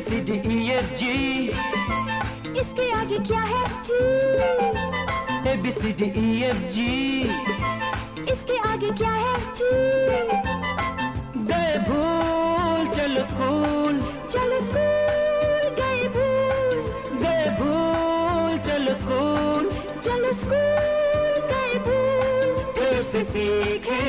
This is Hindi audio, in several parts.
सी डी ई एफ जी, इसके आगे क्या है जी? A B C D E F G, इसके आगे क्या है जी? गए भूल चलो स्कूल, चलो स्कूल गए भूल, गए भूल चलो स्कूल, चलो स्कूल गए भूल, फिर से सीखे।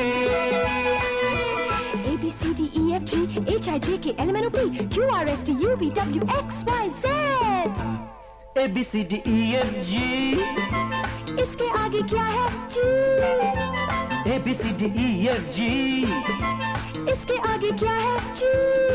A B C D E F G H I J K L M N O P Q R S T U V W X Y Z। A B C D E F G, इसके आगे क्या है जी? A B C D E F G, इसके आगे क्या है जी?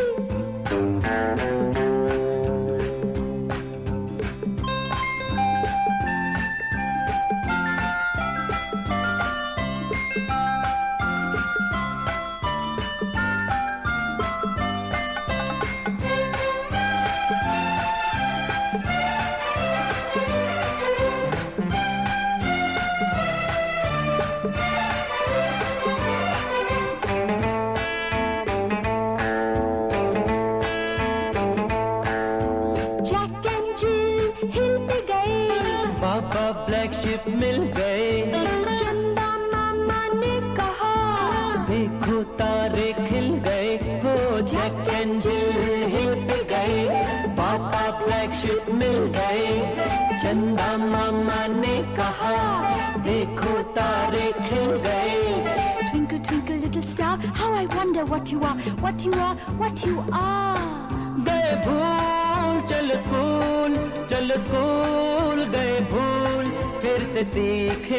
पापा ब्लैक शिप मिल गए, चंदा मामा ने कहा देखो तारे खिल गए, हो जैक एंड जिल हिल पे गए। पापा ब्लैक शिप मिल गए, चंदा मामा ने कहा देखो तारे खिल गए। Twinkle twinkle little star, how I wonder what you are, what you are, what you are। गए भूल चलो स्कूल, चलो स्कूल गए भूल, फिर से सीखे।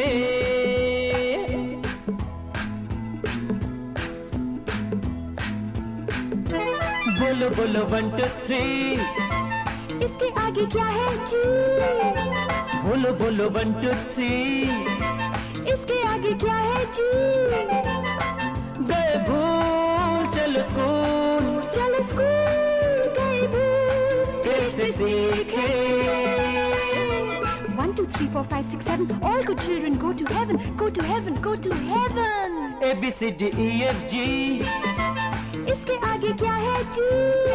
बोलो बोलो 1 2 3, इसके आगे क्या है जी? बोलो बोलो 1 2 3, इसके आगे क्या है जी? गए भूल चलो स्कूल, चलो स्कूल गए भूल, फिर से सीखे। 1 2 3 4 5 6 7 all good children go to heaven, go to heaven, go to heaven। A B C D E F G, इसके आगे क्या है जी?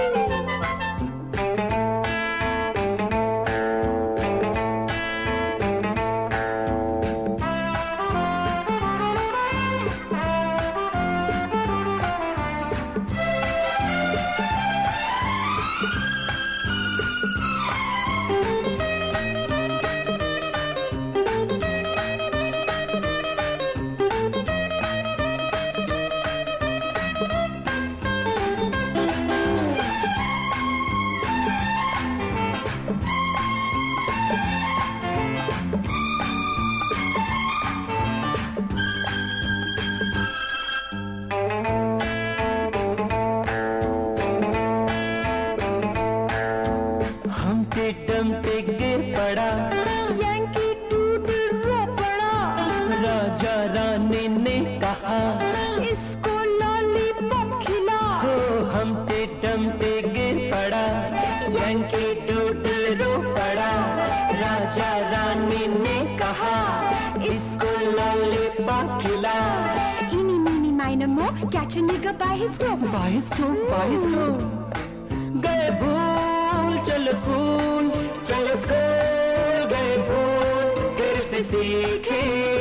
डमते गिर पड़ा, यंकी टूट रो पड़ा, राजा रानी ने कहा इसको लॉलीपॉप खिला। हो हमते डमते गिर पड़ा, यंकी टूट रो पड़ा, राजा रानी ने कहा इसको लॉलीपॉप खिला। Eeny meeny miny mo, catch a nigger by his toe, by his toe, by his toe। गए भूल चलो स्कूल, चलो स्कूल गए भूल, फिर से सीखे।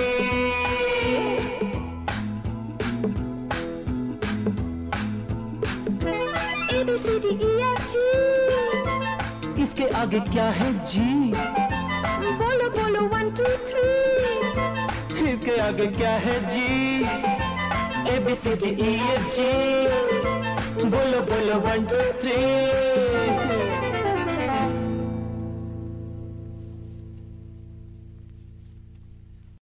A B C D E F G, इसके आगे क्या है जी? बोलो बोलो 1 2 3, इसके आगे क्या है जी? A B C D E F G, बोलो बोलो 1 2 3।